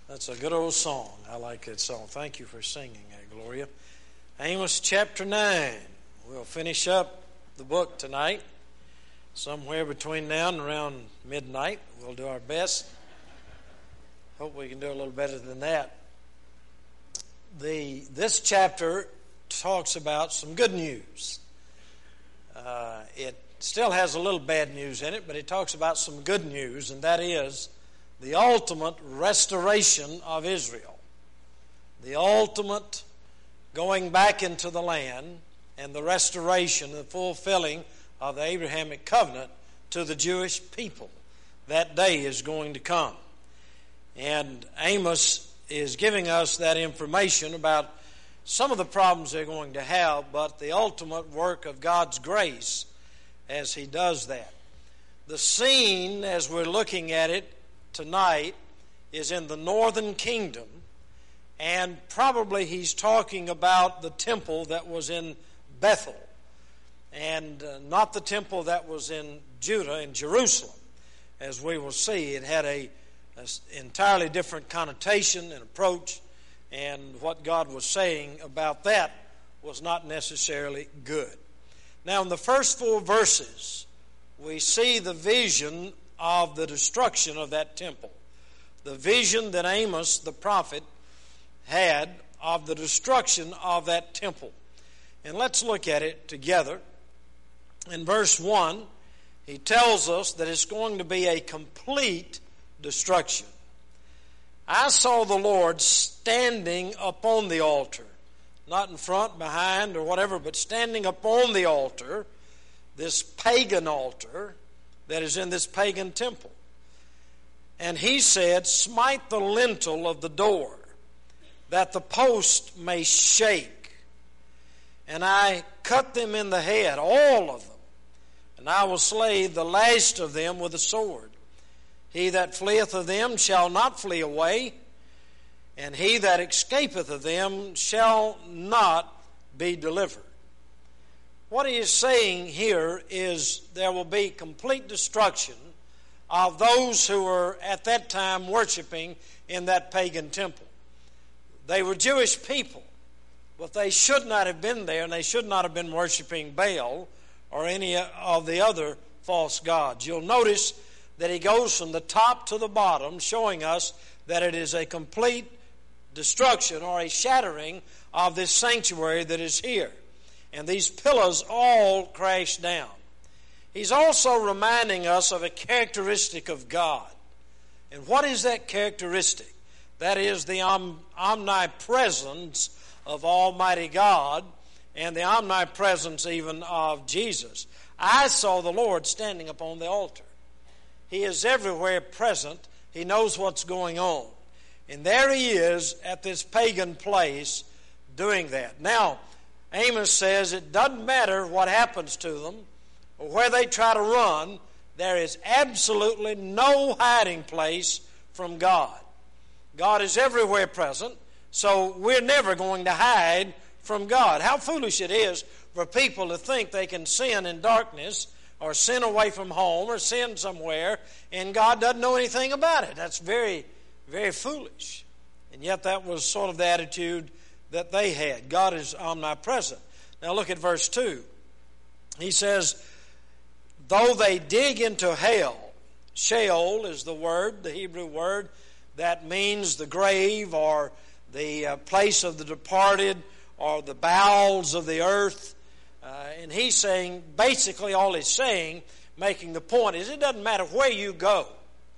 That's a good old song. I like that song. Thank you for singing that, Gloria. Amos chapter 9. We'll finish up the book tonight. Somewhere between now and around midnight. We'll do our best. Hope we can do a little better than that. This chapter talks about some good news. It still has a little bad news in it, but it talks about some good news, and that is the ultimate restoration of Israel. The ultimate going back into the land and the restoration, the fulfilling of the Abrahamic covenant to the Jewish people. That day is going to come. And Amos is giving us that information about some of the problems they're going to have, but the ultimate work of God's grace as He does that. The scene, as we're looking at it tonight, is in the northern kingdom, and probably he's talking about the temple that was in Bethel, and not the temple that was in Judah, in Jerusalem. As we will see, it had an entirely different connotation and approach, and what God was saying about that was not necessarily good. Now, in the first 4 verses, we see the vision of the destruction of that temple. The vision that Amos, the prophet, had of the destruction of that temple. And let's look at it together. In verse 1, he tells us that it's going to be a complete destruction. I saw the Lord standing upon the altar, not in front, behind, or whatever, but standing upon the altar, this pagan altar that is in this pagan temple. And he said, smite the lintel of the door, that the post may shake. And I cut them in the head, all of them, and I will slay the last of them with a sword. He that fleeth of them shall not flee away, and he that escapeth of them shall not be delivered. What he is saying here is there will be complete destruction of those who were at that time worshiping in that pagan temple. They were Jewish people, but they should not have been there, and they should not have been worshiping Baal or any of the other false gods. You'll notice that he goes from the top to the bottom, showing us that it is a complete destruction or a shattering of this sanctuary that is here. And these pillars all crash down. He's also reminding us of a characteristic of God. And what is that characteristic? That is the omnipresence of Almighty God and the omnipresence even of Jesus. I saw the Lord standing upon the altar. He is everywhere present. He knows what's going on. And there he is at this pagan place doing that. Now, Amos says it doesn't matter what happens to them or where they try to run, there is absolutely no hiding place from God. God is everywhere present, so we're never going to hide from God. How foolish it is for people to think they can sin in darkness or sin away from home or sin somewhere, and God doesn't know anything about it. That's very, very foolish. And yet that was sort of the attitude that they had. God is omnipresent. Now look at verse 2. He says, though they dig into hell, Sheol is the word, the Hebrew word, that means the grave or the place of the departed or the bowels of the earth. And he's saying, basically all he's saying, making the point is it doesn't matter where you go.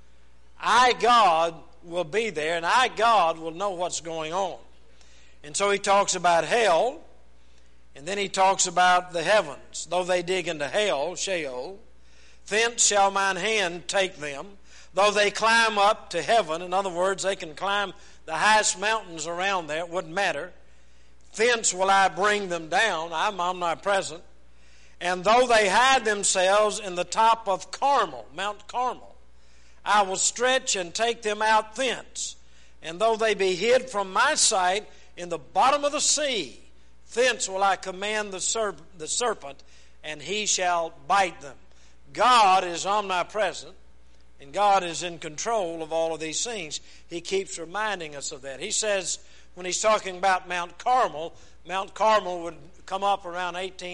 I, God, will be there, and I, God, will know what's going on. And so he talks about hell, and then he talks about the heavens. Though they dig into hell, Sheol, thence shall mine hand take them. Though they climb up to heaven, in other words, they can climb the highest mountains around there, it wouldn't matter. Thence will I bring them down. I'm omnipresent. And though they hide themselves in the top of Carmel, Mount Carmel, I will stretch and take them out thence. And though they be hid from my sight in the bottom of the sea, thence will I command the serpent, and he shall bite them. God is omnipresent. And God is in control of all of these things. He keeps reminding us of that. He says, when he's talking about Mount Carmel would come up around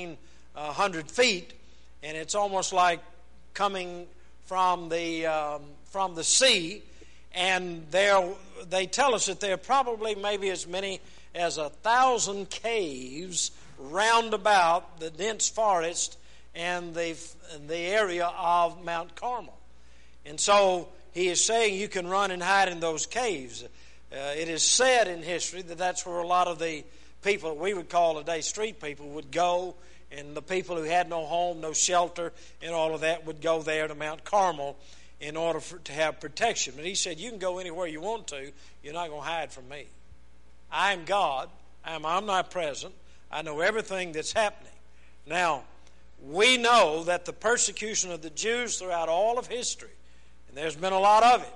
1,800 feet, and it's almost like coming from the sea. And they tell us that there are probably maybe as many as 1,000 caves round about the dense forest and the area of Mount Carmel. And so he is saying you can run and hide in those caves. It is said in history that that's where a lot of the people we would call today street people would go, and the people who had no home, no shelter, and all of that would go there to Mount Carmel in order to have protection. But he said, you can go anywhere you want to. You're not going to hide from me. I am God. I am omnipresent. I know everything that's happening. Now, we know that the persecution of the Jews throughout all of history, and there's been a lot of it,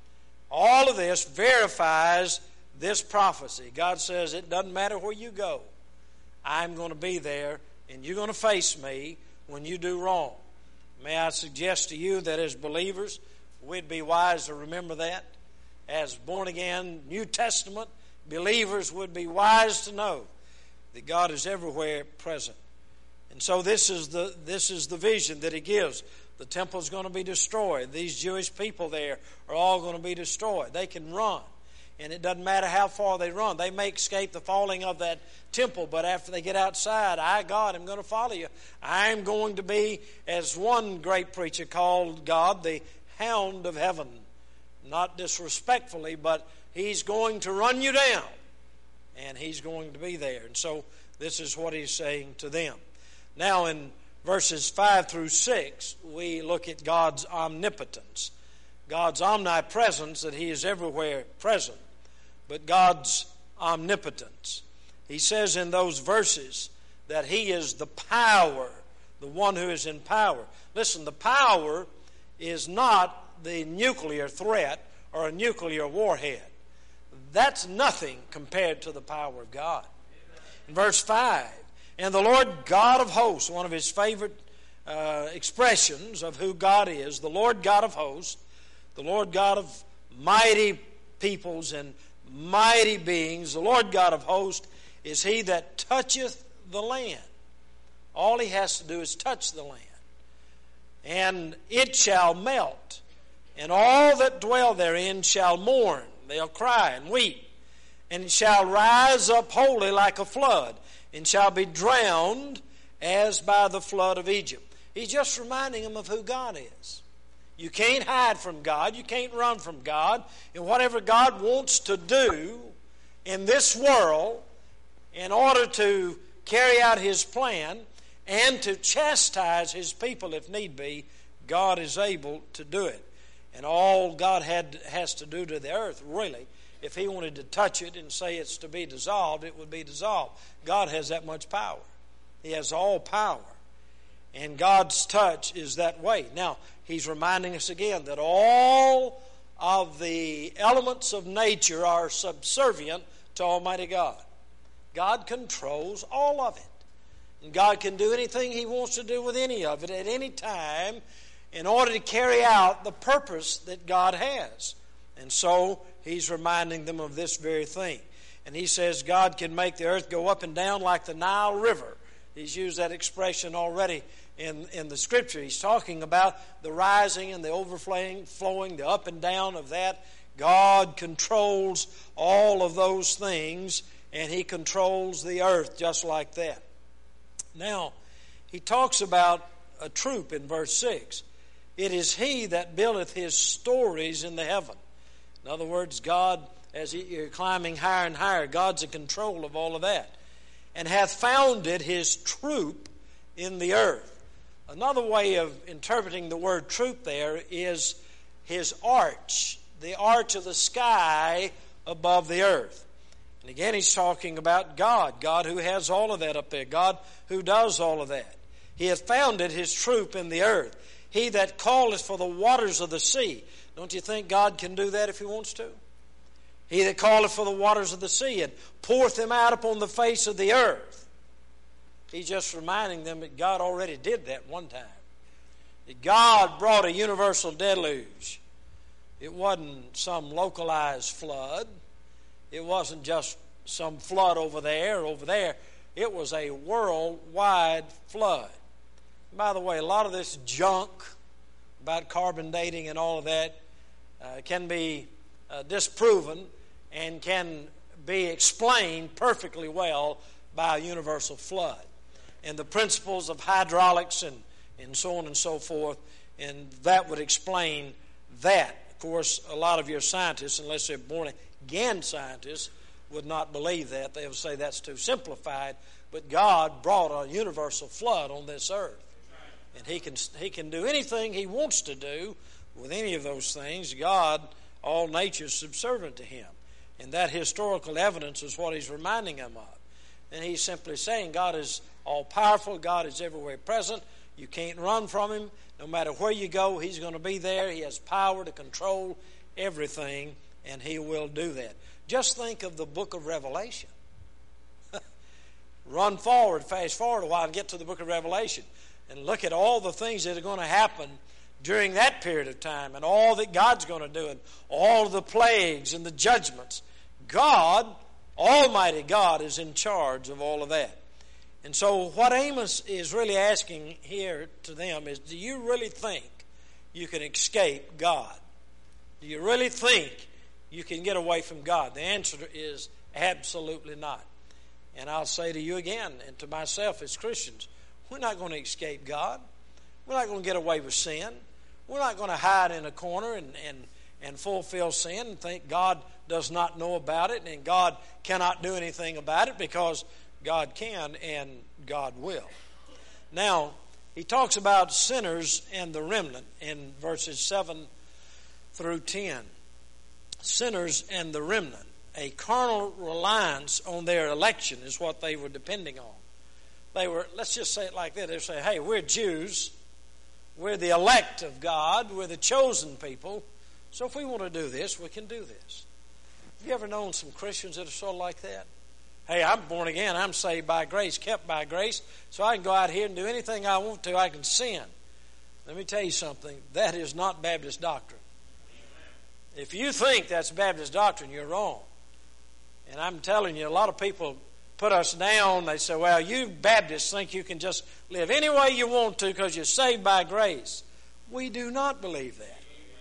all of this verifies this prophecy. God says, it doesn't matter where you go. I'm going to be there, and you're going to face me when you do wrong. May I suggest to you that as believers, we'd be wise to remember that. As born-again, New Testament believers would be wise to know that God is everywhere present. And so this is the vision that he gives. The temple is going to be destroyed. These Jewish people there are all going to be destroyed. They can run. And it doesn't matter how far they run. They may escape the falling of that temple, but after they get outside, I, God, am going to follow you. I am going to be, as one great preacher called God, the hound of heaven. Not disrespectfully, but he's going to run you down. And he's going to be there. And so this is what he's saying to them. Now in verses 5 through 6, we look at God's omnipotence. God's omnipresence, that he is everywhere present. But God's omnipotence. He says in those verses that he is the power, the one who is in power. Listen, the power is not the nuclear threat or a nuclear warhead. That's nothing compared to the power of God. In verse 5, and the Lord God of hosts, one of his favorite expressions of who God is, the Lord God of hosts, the Lord God of mighty peoples and mighty beings, the Lord God of hosts is he that toucheth the land. All he has to do is touch the land. And it shall melt, and all that dwell therein shall mourn. They'll cry and weep. And it shall rise up wholly like a flood, and shall be drowned as by the flood of Egypt. He's just reminding them of who God is. You can't hide from God. You can't run from God. And whatever God wants to do in this world in order to carry out his plan and to chastise his people if need be, God is able to do it. And all God has to do to the earth, really, if he wanted to touch it and say it's to be dissolved, it would be dissolved. God has that much power. He has all power. And God's touch is that way. Now, he's reminding us again that all of the elements of nature are subservient to Almighty God. God controls all of it. And God can do anything he wants to do with any of it at any time in order to carry out the purpose that God has. And so he's reminding them of this very thing. And he says God can make the earth go up and down like the Nile River. He's used that expression already in the Scripture. He's talking about the rising and the overflowing, the up and down of that. God controls all of those things, and he controls the earth just like that. Now, he talks about a troop in verse 6. It is he that buildeth his stories in the heaven. In other words, God, as you're climbing higher and higher, God's in control of all of that. And hath founded his troop in the earth. Another way of interpreting the word troop there is his arch, the arch of the sky above the earth. And again, he's talking about God, God who has all of that up there, God who does all of that. He hath founded his troop in the earth. He that calleth for the waters of the sea. Don't you think God can do that if he wants to? He that calleth for the waters of the sea and poureth them out upon the face of the earth. He's just reminding them that God already did that one time. That God brought a universal deluge. It wasn't some localized flood. It wasn't just some flood over there or over there. It was a worldwide flood. By the way, a lot of this junk about carbon dating and all of that can be disproven and can be explained perfectly well by a universal flood. And the principles of hydraulics and so on and so forth, and that would explain that. Of course, a lot of your scientists, unless they're born-again scientists, would not believe that. They would say that's too simplified. But God brought a universal flood on this earth. And He can do anything He wants to do with any of those things. God, all nature is subservient to Him. And that historical evidence is what He's reminding them of. And He's simply saying God is all-powerful. God is everywhere present. You can't run from Him. No matter where you go, He's going to be there. He has power to control everything, and He will do that. Just think of the book of Revelation. Run forward, fast forward a while, and get to the book of Revelation. And look at all the things that are going to happen during that period of time, and all that God's going to do, and all the plagues and the judgments. God, Almighty God, is in charge of all of that. And so what Amos is really asking here to them is, do you really think you can escape God? Do you really think you can get away from God? The answer is absolutely not. And I'll say to you again, and to myself as Christians, we're not going to escape God. We're not going to get away with sin. We're not going to hide in a corner and fulfill sin and think God does not know about it and God cannot do anything about it, because God can and God will. Now, he talks about sinners and the remnant in verses 7 through 10. Sinners and the remnant. A carnal reliance on their election is what they were depending on. They were, let's just say it like this, they say, hey, we're Jews, we're the elect of God, we're the chosen people, so if we want to do this, we can do this. Have you ever known some Christians that are sort of like that? Hey, I'm born again, I'm saved by grace, kept by grace, so I can go out here and do anything I want to, I can sin. Let me tell you something, that is not Baptist doctrine. If you think that's Baptist doctrine, you're wrong. And I'm telling you, a lot of people put us down. They say, well, you Baptists think you can just live any way you want to because you're saved by grace. We do not believe that.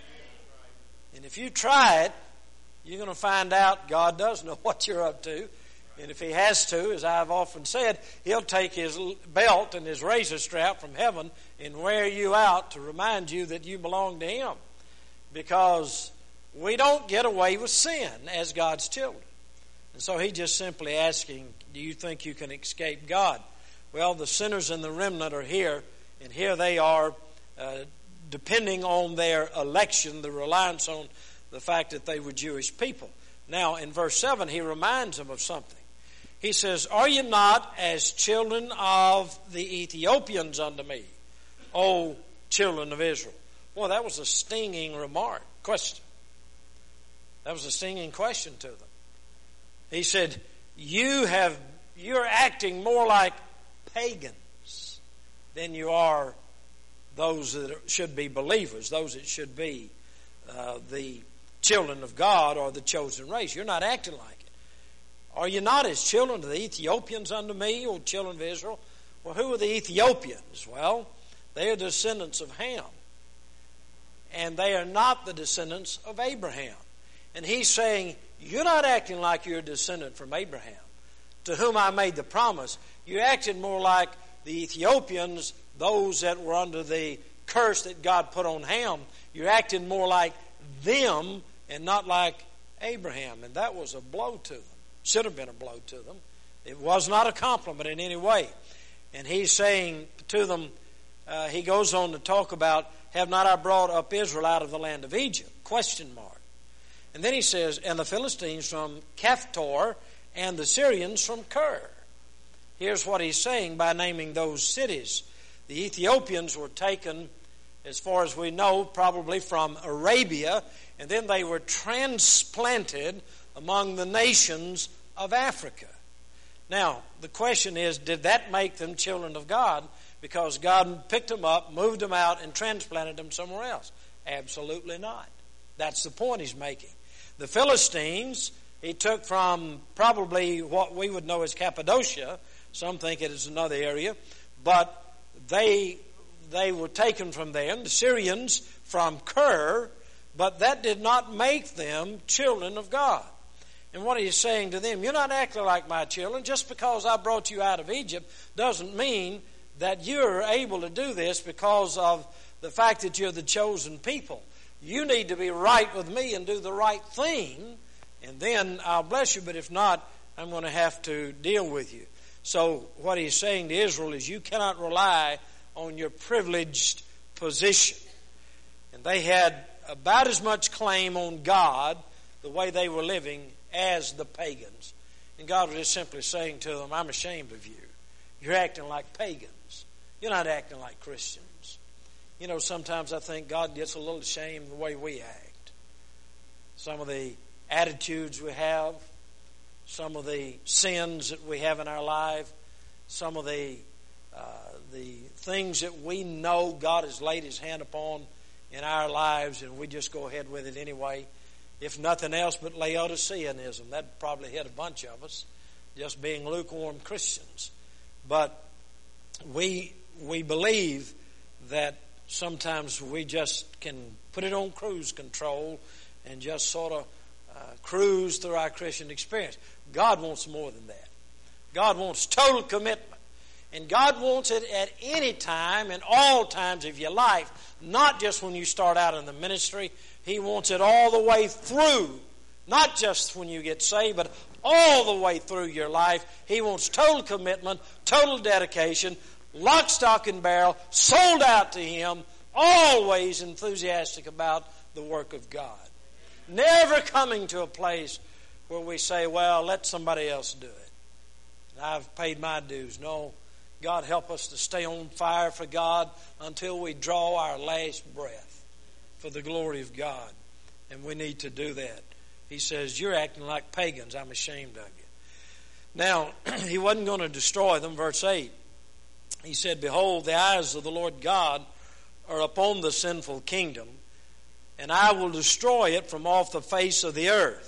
And if you try it, you're going to find out God does know what you're up to. And if He has to, as I've often said, He'll take His belt and His razor strap from heaven and wear you out to remind you that you belong to Him. Because we don't get away with sin as God's children. And so He's just simply asking, do you think you can escape God? Well, the sinners and the remnant are here, and here they are depending on their election, the reliance on the fact that they were Jewish people. Now, in verse 7, he reminds them of something. He says, are you not as children of the Ethiopians unto me, O children of Israel? Well, that was a stinging question. That was a stinging question to them. He said, you're acting more like pagans than you are those that should be believers, those that should be the children of God or the chosen race. You're not acting like it. Are you not as children of the Ethiopians unto me, O children of Israel? Well, who are the Ethiopians? Well, they are descendants of Ham. And they are not the descendants of Abraham. And he's saying, you're not acting like you're a descendant from Abraham, to whom I made the promise. You're acting more like the Ethiopians, those that were under the curse that God put on Ham. You're acting more like them and not like Abraham. And that was a blow to them. Should have been a blow to them. It was not a compliment in any way. And he's saying to them, he goes on to talk about, have not I brought up Israel out of the land of Egypt? Question mark. And then he says, and the Philistines from Caphtor and the Syrians from Kir. Here's what he's saying by naming those cities. The Ethiopians were taken, as far as we know, probably from Arabia, and then they were transplanted among the nations of Africa. Now, the question is, did that make them children of God because God picked them up, moved them out, and transplanted them somewhere else? Absolutely not. That's the point he's making. The Philistines, he took from probably what we would know as Cappadocia. Some think it is another area. But they were taken from there. And the Syrians from Kir. But that did not make them children of God. And what he's saying to them, you're not acting like my children. Just because I brought you out of Egypt doesn't mean that you're able to do this because of the fact that you're the chosen people. You need to be right with me and do the right thing, and then I'll bless you. But if not, I'm going to have to deal with you. So what he's saying to Israel is you cannot rely on your privileged position. And they had about as much claim on God, the way they were living, as the pagans. And God was just simply saying to them, I'm ashamed of you. You're acting like pagans. You're not acting like Christians. You know, sometimes I think God gets a little ashamed of the way we act. Some of the attitudes we have, some of the sins that we have in our life, some of the things that we know God has laid His hand upon in our lives, and we just go ahead with it anyway. If nothing else but Laodiceanism, that probably hit a bunch of us, just being lukewarm Christians. But we believe that sometimes we just can put it on cruise control and just sort of cruise through our Christian experience. God wants more than that. God wants total commitment. And God wants it at any time and all times of your life, not just when you start out in the ministry. He wants it all the way through, not just when you get saved, but all the way through your life. He wants total commitment, total dedication, lock, stock, and barrel, sold out to Him, always enthusiastic about the work of God. Never coming to a place where we say, well, let somebody else do it. I've paid my dues. No, God help us to stay on fire for God until we draw our last breath for the glory of God. And we need to do that. He says, you're acting like pagans. I'm ashamed of you. Now, He wasn't going to destroy them. Verse 8, He said, behold, the eyes of the Lord God are upon the sinful kingdom, and I will destroy it from off the face of the earth.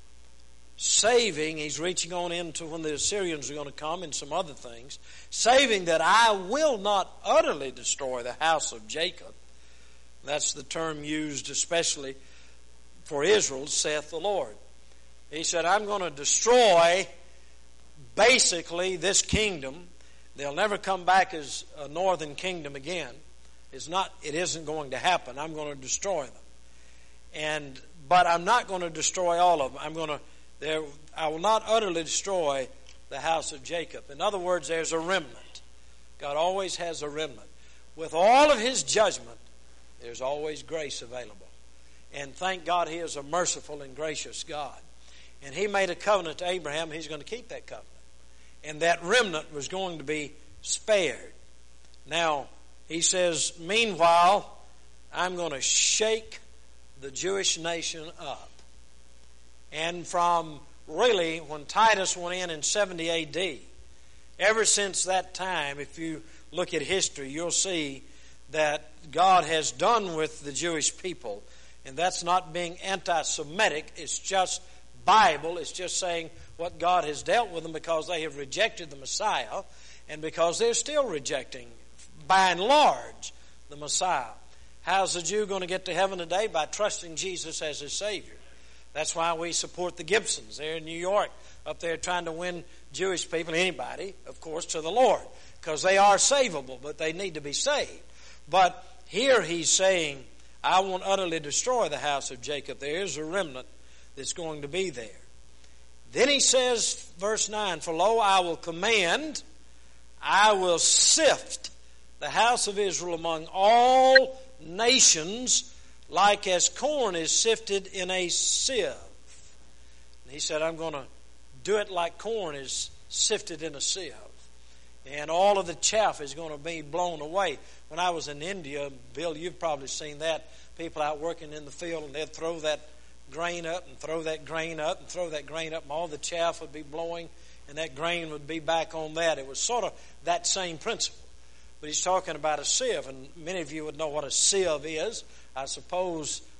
Saving, he's reaching on into when the Assyrians are going to come and some other things, saving that I will not utterly destroy the house of Jacob. That's the term used especially for Israel, saith the Lord. He said, I'm going to destroy basically this kingdom. They'll never come back as a northern kingdom again. It isn't going to happen. I'm going to destroy them. But I'm not going to destroy all of them. I will not utterly destroy the house of Jacob. In other words, there's a remnant. God always has a remnant. With all of His judgment, there's always grace available. And thank God He is a merciful and gracious God. And He made a covenant to Abraham. He's going to keep that covenant. And that remnant was going to be spared. Now, He says, meanwhile, I'm going to shake the Jewish nation up. And from really when Titus went in 70 A.D., ever since that time, if you look at history, you'll see that God has done with the Jewish people. And that's not being anti-Semitic. It's just Bible. It's just saying what God has dealt with them because they have rejected the Messiah and because they're still rejecting, by and large, the Messiah. How's the Jew going to get to heaven today? By trusting Jesus as his Savior. That's why we support the Gibsons there in New York, up there trying to win Jewish people, anybody, of course, to the Lord, because they are savable, but they need to be saved. But here He's saying, I won't utterly destroy the house of Jacob. There is a remnant that's going to be there. Then He says, verse 9, for lo, I will command, I will sift the house of Israel among all nations, like as corn is sifted in a sieve. And He said, I'm going to do it like corn is sifted in a sieve. And all of the chaff is going to be blown away. When I was in India, Bill, you've probably seen that. People out working in the field, and they'd throw that grain up and throw that grain up and throw that grain up, and all the chaff would be blowing, and that grain would be back on that. It was sort of that same principle. But He's talking about a sieve, and many of you would know what a sieve is. I suppose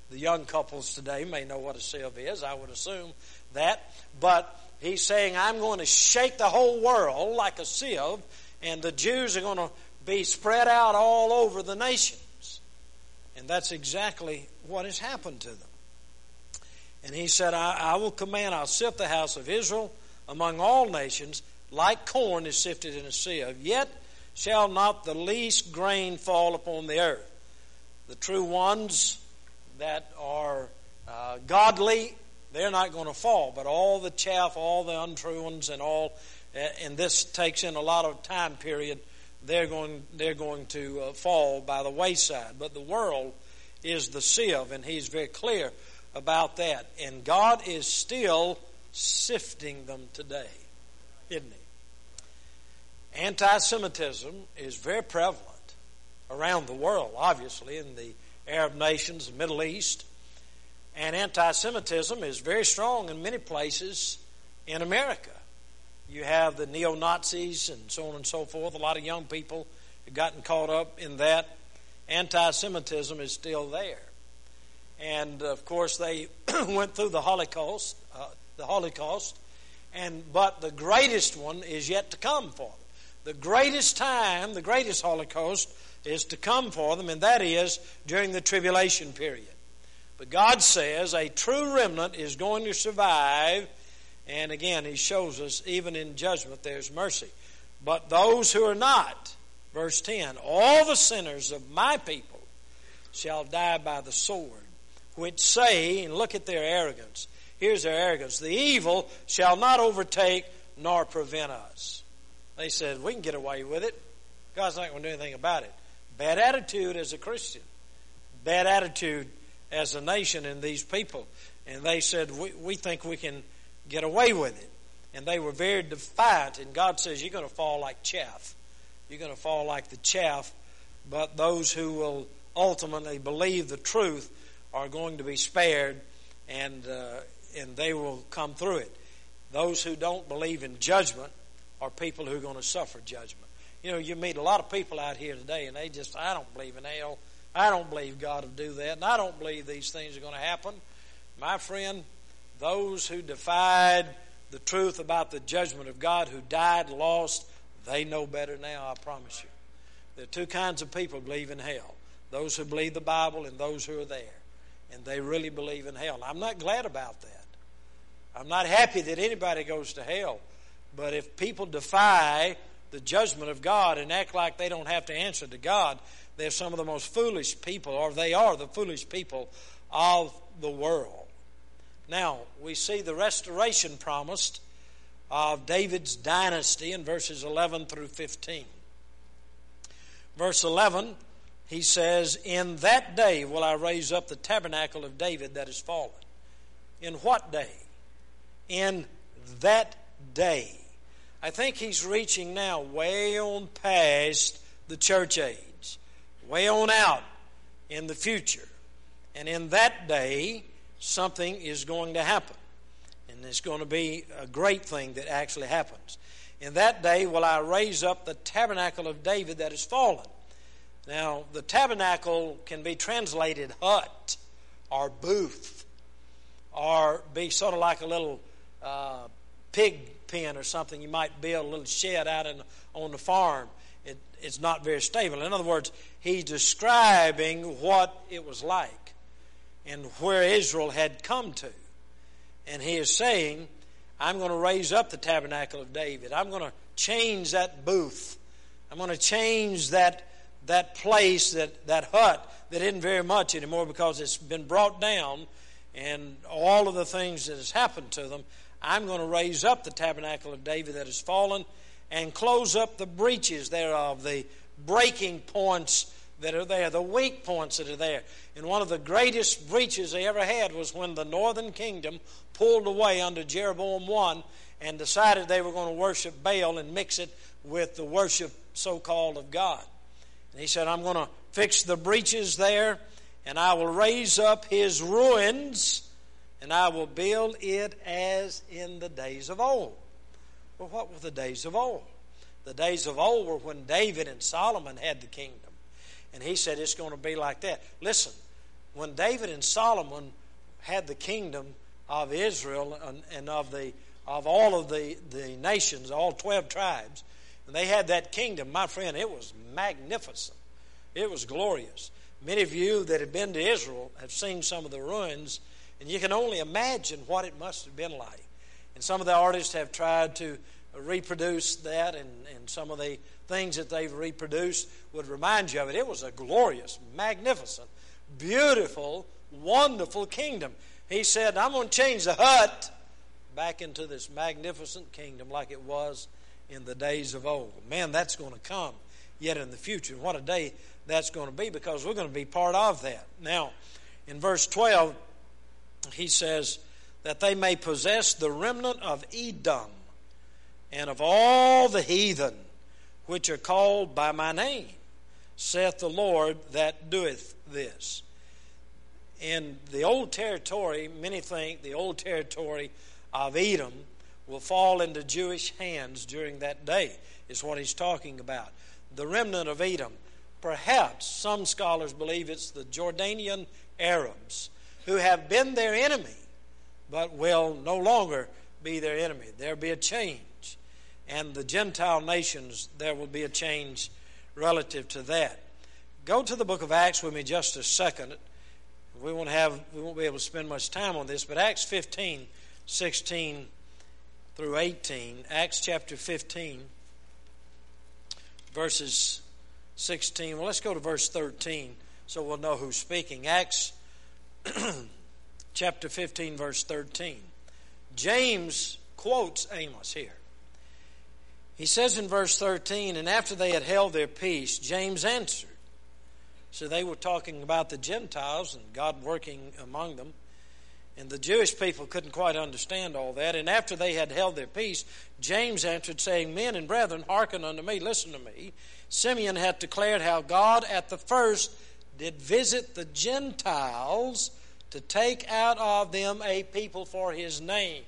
The young couples today may know what a sieve is. I would assume that. But he's saying, I'm going to shake the whole world like a sieve, and the Jews are going to be spread out all over the nations. And that's exactly what has happened to them. And he said, I will command, I'll sift the house of Israel among all nations, like corn is sifted in a sieve, yet shall not the least grain fall upon the earth. The true ones that are godly, they're not going to fall, but all the chaff, all the untrue ones, and this takes in a lot of time period, they're going to fall by the wayside. But the world is the sieve, and he's very clear about that. And God is still sifting them today, isn't he? Anti-Semitism is very prevalent around the world, obviously, in the Arab nations, the Middle East. And anti-Semitism is very strong in many places in America. You have the neo-Nazis and so on and so forth. A lot of young people have gotten caught up in that. Anti-Semitism is still there. And, of course, they went through the Holocaust, but the greatest one is yet to come for them. The greatest time, the greatest Holocaust is to come for them, and that is during the tribulation period. But God says a true remnant is going to survive, and again, he shows us even in judgment there's mercy. But those who are not, verse 10, all the sinners of my people shall die by the sword, which say, and look at their arrogance. Here's their arrogance. The evil shall not overtake nor prevent us. They said, we can get away with it. God's not going to do anything about it. Bad attitude as a Christian. Bad attitude as a nation in these people. And they said, we think we can get away with it. And they were very defiant. And God says, you're going to fall like chaff. You're going to fall like the chaff. But those who will ultimately believe the truth are going to be spared, and they will come through it. Those who don't believe in judgment are people who are going to suffer judgment. You know, you meet a lot of people out here today, and they just, I don't believe in hell. I don't believe God will do that, and I don't believe these things are going to happen. My friend, those who defied the truth about the judgment of God, who died, lost, they know better now, I promise you. There are two kinds of people who believe in hell. Those who believe the Bible and those who are there. And they really believe in hell. I'm not glad about that. I'm not happy that anybody goes to hell. But if people defy the judgment of God and act like they don't have to answer to God, they're some of the most foolish people, or they are the foolish people of the world. Now, we see the restoration promised of David's dynasty in verses 11 through 15. Verse 11, he says, in that day will I raise up the tabernacle of David that is fallen. In what day? In that day. I think he's reaching now way on past the church age. Way on out in the future. And in that day, something is going to happen. And it's going to be a great thing that actually happens. In that day will I raise up the tabernacle of David that is fallen. Now, the tabernacle can be translated hut or booth, or be sort of like a little pig pen or something. You might build a little shed out on the farm. It's not very stable. In other words, he's describing what it was like and where Israel had come to. And he is saying, I'm going to raise up the tabernacle of David. I'm going to change that booth. I'm going to change that place, that hut that isn't very much anymore because it's been brought down, and all of the things that has happened to them. I'm going to raise up the tabernacle of David that has fallen and close up the breaches thereof, the breaking points that are there, the weak points that are there. And one of the greatest breaches they ever had was when the northern kingdom pulled away under Jeroboam I and decided they were going to worship Baal and mix it with the worship so-called of God. And he said, I'm going to fix the breaches there, and I will raise up his ruins, and I will build it as in the days of old. Well, what were the days of old? The days of old were when David and Solomon had the kingdom. And he said it's going to be like that. Listen, when David and Solomon had the kingdom of Israel and of all of the nations, all 12 tribes, and they had that kingdom, my friend, it was magnificent. It was glorious. Many of you that have been to Israel have seen some of the ruins, and you can only imagine what it must have been like. And some of the artists have tried to reproduce that, and some of the things that they've reproduced would remind you of it. It was a glorious, magnificent, beautiful, wonderful kingdom. He said, I'm going to change the hut back into this magnificent kingdom like it was in the days of old. Man, that's going to come yet in the future. And what a day that's going to be, because we're going to be part of that. Now, in verse 12, he says that they may possess the remnant of Edom and of all the heathen which are called by my name, saith the Lord that doeth this. In the old territory, many think the old territory of Edom will fall into Jewish hands during that day, is what he's talking about. The remnant of Edom. Perhaps some scholars believe it's the Jordanian Arabs who have been their enemy, but will no longer be their enemy. There will be a change. And the Gentile nations, there will be a change relative to that. Go to the book of Acts with me just a second. We won't be able to spend much time on this, but Acts 15, 16 through 18. Acts chapter 15, verses 16. Well, let's go to verse 13 so we'll know who's speaking. Acts chapter 15, verse 13. James quotes Amos here. He says in verse 13, and after they had held their peace, James answered. So they were talking about the Gentiles and God working among them. And the Jewish people couldn't quite understand all that. And after they had held their peace, James answered, saying, Men and brethren, hearken unto me, listen to me. Simeon hath declared how God at the first did visit the Gentiles to take out of them a people for his name.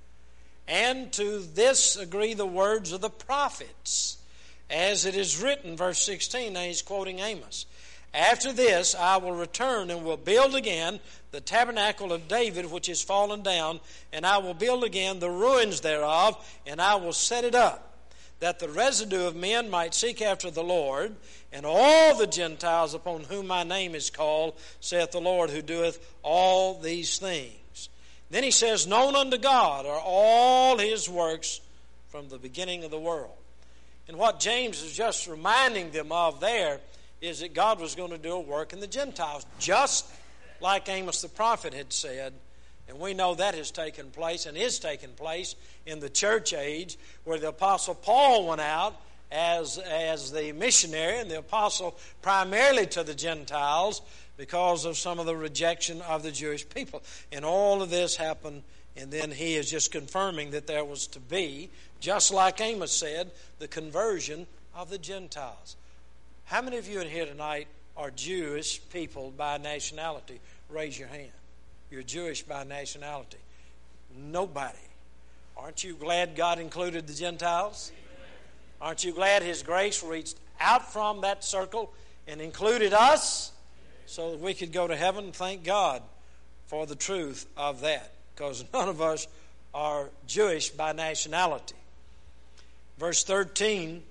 And to this agree the words of the prophets, as it is written, verse 16, now he's quoting Amos. After this I will return and will build again the tabernacle of David which is fallen down, and I will build again the ruins thereof, and I will set it up, that the residue of men might seek after the Lord, and all the Gentiles upon whom my name is called, saith the Lord, who doeth all these things. Then he says, known unto God are all his works from the beginning of the world. And what James is just reminding them of there is that God was going to do a work in the Gentiles, just like Amos the prophet had said. And we know that has taken place and is taking place in the church age, where the Apostle Paul went out as the missionary and the apostle primarily to the Gentiles because of some of the rejection of the Jewish people. And all of this happened, and then he is just confirming that there was to be, just like Amos said, the conversion of the Gentiles. How many of you in here tonight are Jewish people by nationality? Raise your hand. You're Jewish by nationality. Nobody. Aren't you glad God included the Gentiles? Aren't you glad his grace reached out from that circle and included us so that we could go to heaven? Thank God for the truth of that, because none of us are Jewish by nationality. Verse 13,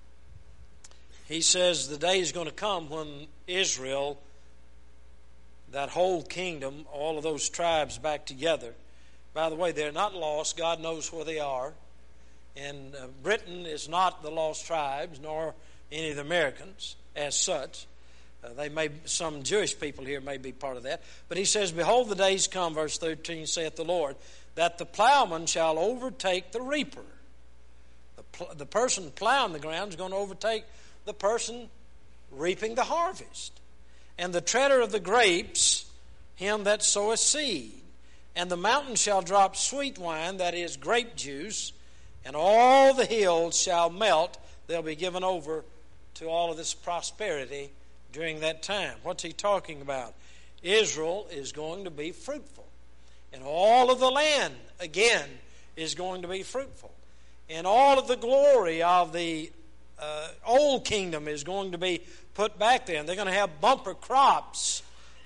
he says the day is going to come when Israel, that whole kingdom, all of those tribes back together. By the way, they're not lost. God knows where they are. And Britain is not the lost tribes, nor any of the Americans as such. Some Jewish people here may be part of that. But he says, behold, the days come, verse 13, saith the Lord, that the plowman shall overtake the reaper. The person plowing the ground is going to overtake the person reaping the harvest. And the treader of the grapes, him that soweth seed. And the mountain shall drop sweet wine, that is grape juice, and all the hills shall melt. They'll be given over to all of this prosperity during that time. What's he talking about? Israel is going to be fruitful. And all of the land, again, is going to be fruitful. And all of the glory of the old kingdom is going to be put back there. And they're going to have bumper crops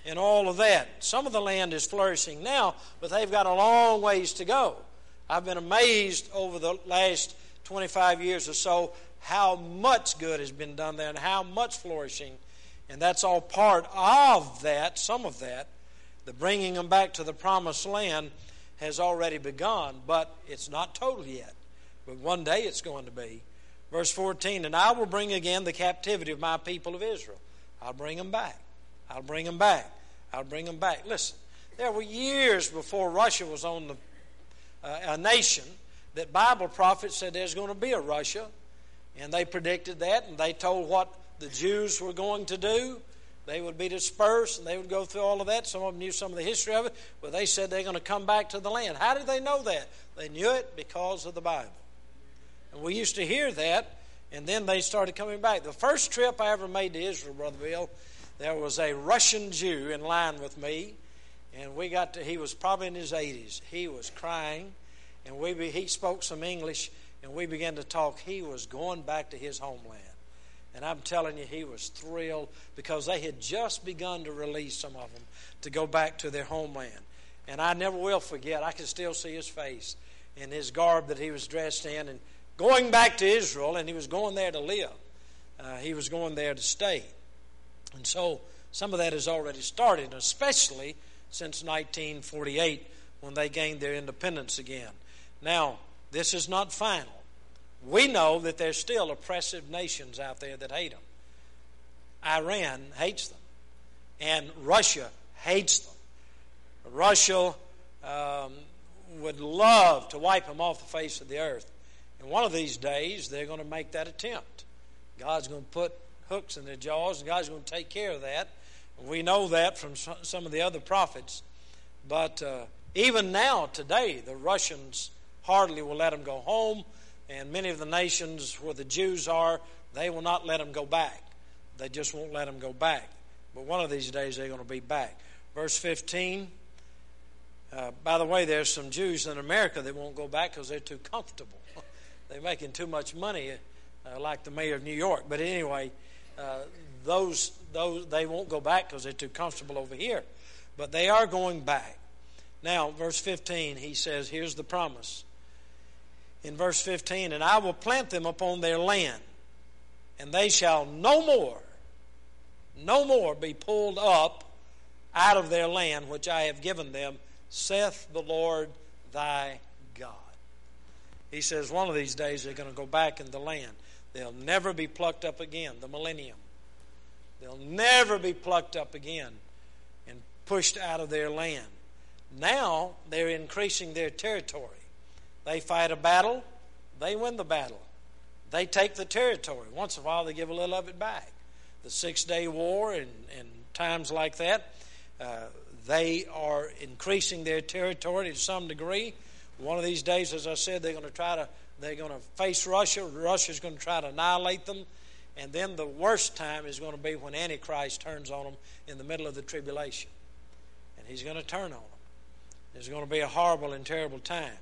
and all of that. Some of the land is flourishing now, but they've got a long ways to go. I've been amazed over the last 25 years or so how much good has been done there and how much flourishing. And that's all part of that, some of that. The bringing them back to the promised land has already begun, but it's not total yet. But one day it's going to be. Verse 14, and I will bring again the captivity of my people of Israel. I'll bring them back. I'll bring them back. I'll bring them back. Listen, there were years before Russia was on a nation that Bible prophets said there's going to be a Russia. And they predicted that, and they told what the Jews were going to do. They would be dispersed, and they would go through all of that. Some of them knew some of the history of it, but they said they're going to come back to the land. How did they know that? They knew it because of the Bible. And we used to hear that, and then they started coming back. The first trip I ever made to Israel, Brother Bill, there was a Russian Jew in line with me, and he was probably in his 80s. He was crying, and he spoke some English, and we began to talk. He was going back to his homeland. And I'm telling you, he was thrilled because they had just begun to release some of them to go back to their homeland. And I never will forget, I can still see his face in his garb that he was dressed in and going back to Israel, and he was going there to live. He was going there to stay. And so some of that has already started, especially since 1948 when they gained their independence again. Now, this is not final. We know that there's still oppressive nations out there that hate them. Iran hates them. And Russia hates them. Russia would love to wipe them off the face of the earth. And one of these days, they're going to make that attempt. God's going to put hooks in their jaws, and God's going to take care of that. We know that from some of the other prophets. But even now, today, the Russians hardly will let them go home. And many of the nations where the Jews are, they will not let them go back. They just won't let them go back. But one of these days they're going to be back. Verse 15, by the way, there's some Jews in America that won't go back because they're too comfortable. They're making too much money, like the mayor of New York. But anyway, those they won't go back because they're too comfortable over here. But they are going back. Now, verse 15, he says, here's the promise. In verse 15, and I will plant them upon their land, and they shall no more be pulled up out of their land which I have given them, saith the Lord thy God. He says one of these days they're going to go back in the land. They'll never be plucked up again, the millennium. They'll never be plucked up again and pushed out of their land. Now they're increasing their territory. They fight a battle, they win the battle. They take the territory. Once in a while they give a little of it back. The 6-day war and times like that, they are increasing their territory to some degree. One of these days, as I said, they're going to face Russia. Russia's going to try to annihilate them. And then the worst time is going to be when Antichrist turns on them in the middle of the tribulation. And he's going to turn on them. There's going to be a horrible and terrible time.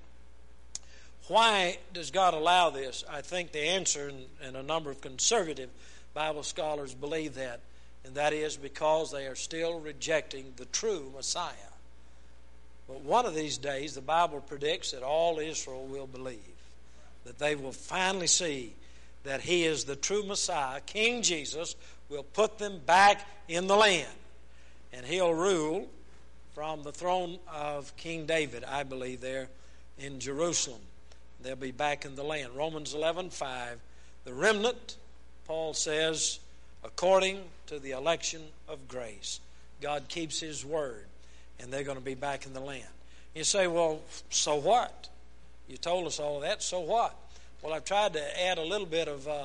Why does God allow this? I think the answer, and a number of conservative Bible scholars believe that, and that is because they are still rejecting the true Messiah. But one of these days, the Bible predicts that all Israel will believe, that they will finally see that He is the true Messiah. King Jesus will put them back in the land, and He'll rule from the throne of King David, I believe, there in Jerusalem. They'll be back in the land. Romans 11:5, the remnant, Paul says, according to the election of grace. God keeps His word, and they're going to be back in the land. You say, well, so what? You told us all of that, so what? Well, I've tried to add a little bit of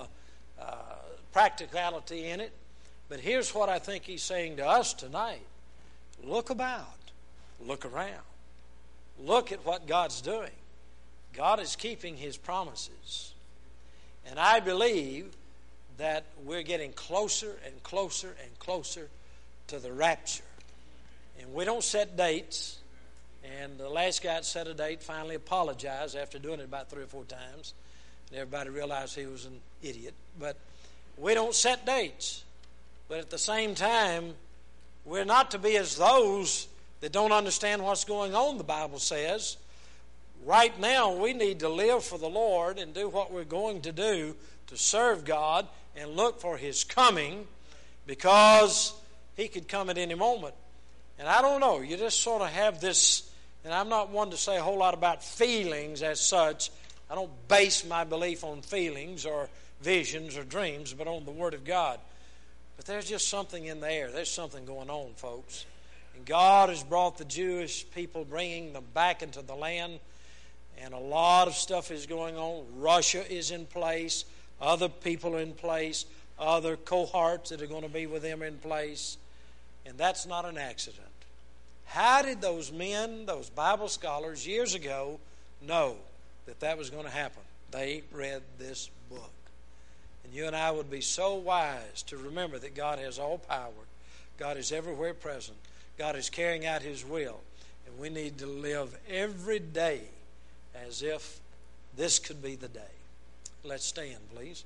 practicality in it, but here's what I think he's saying to us tonight. Look about. Look around. Look at what God's doing. God is keeping His promises. And I believe that we're getting closer and closer and closer to the rapture. And we don't set dates. And the last guy that set a date finally apologized after doing it about 3 or 4 times. And everybody realized he was an idiot. But we don't set dates. But at the same time, We're not to be as those that don't understand what's going on, the Bible says. Right now, we need to live for the Lord and do what we're going to do to serve God and look for His coming, because He could come at any moment. And I don't know, you just sort of have this, and I'm not one to say a whole lot about feelings as such. I don't base my belief on feelings or visions or dreams, but on the Word of God. But there's just something in the air. There's something going on, folks. And God has brought the Jewish people, bringing them back into the land. And a lot of stuff is going on. Russia is in place. Other people are in place. Other cohorts that are going to be with them in place. And that's not an accident. How did those men, those Bible scholars years ago, know that that was going to happen? They read this book. And you and I would be so wise to remember that God has all power. God is everywhere present. God is carrying out His will. And we need to live every day as if this could be the day. Let's stand, please.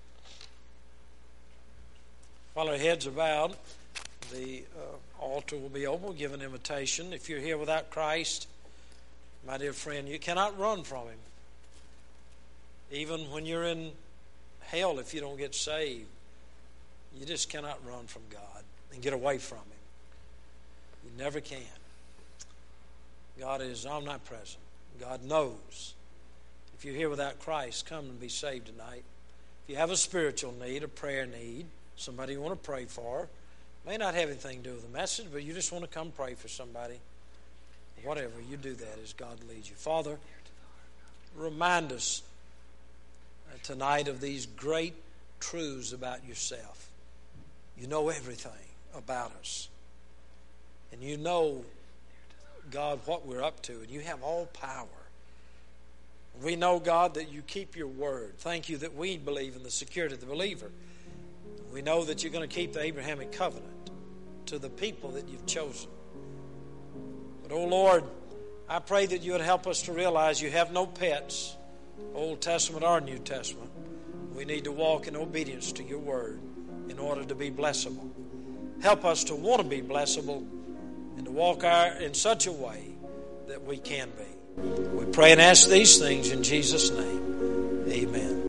While our heads are bowed, the altar will be open. We'll give an invitation. If you're here without Christ, my dear friend, you cannot run from Him. Even when you're in hell, if you don't get saved, you just cannot run from God and get away from Him. You never can. God is omnipresent. God knows. If you're here without Christ, come and be saved tonight. If you have a spiritual need, a prayer need, somebody you want to pray for, may not have anything to do with the message, but you just want to come pray for somebody. Whatever, you do that as God leads you. Father, remind us tonight of these great truths about yourself. You know everything about us. And you know, God, what we're up to. And you have all power. We know, God, that you keep your word. Thank you that we believe in the security of the believer. We know that you're going to keep the Abrahamic covenant to the people that you've chosen. But, oh Lord, I pray that you would help us to realize you have no pets, Old Testament or New Testament. We need to walk in obedience to your word in order to be blessable. Help us to want to be blessable and to walk in such a way that we can be. We pray and ask these things in Jesus' name. Amen.